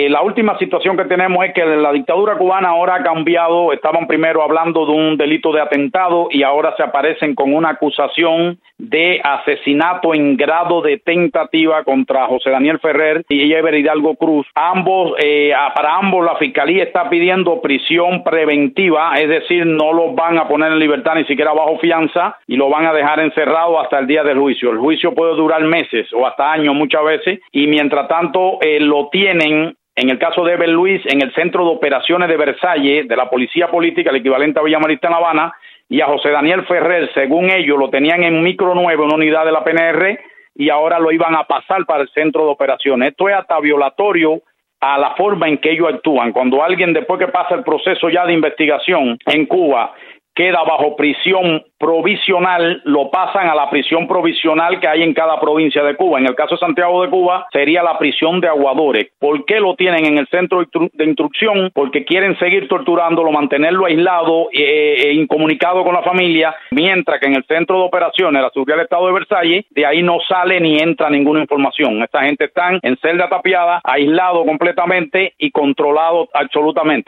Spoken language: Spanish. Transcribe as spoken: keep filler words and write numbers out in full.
Eh, la última situación que tenemos es que la dictadura cubana ahora ha cambiado. Estaban primero hablando de un delito de atentado y ahora se aparecen con una acusación de asesinato en grado de tentativa contra José Daniel Ferrer y Ever Hidalgo Cruz. Ambos, eh, para ambos la fiscalía está pidiendo prisión preventiva, es decir, no los van a poner en libertad ni siquiera bajo fianza y lo van a dejar encerrado hasta el día del juicio. El juicio puede durar meses o hasta años muchas veces, y mientras tanto eh, lo tienen, en el caso de Eber Luis, en el Centro de Operaciones de Versalles de la Policía Política, el equivalente a Villa Marista en La Habana, y a José Daniel Ferrer, según ellos, lo tenían en Micro nueve, una unidad de la P N R, y ahora lo iban a pasar para el Centro de Operaciones. Esto es hasta violatorio a la forma en que ellos actúan. Cuando alguien, después que pasa el proceso ya de investigación en Cuba, queda bajo prisión provisional, lo pasan a la prisión provisional que hay en cada provincia de Cuba. En el caso de Santiago de Cuba sería la prisión de Aguadores. ¿Por qué lo tienen en el centro de instrucción? Porque quieren seguir torturándolo, mantenerlo aislado e eh, incomunicado con la familia, mientras que en el centro de operaciones, la seguridad del Estado de Versalles, de ahí no sale ni entra ninguna información. Esta gente está en celda tapiada, aislado completamente y controlado absolutamente.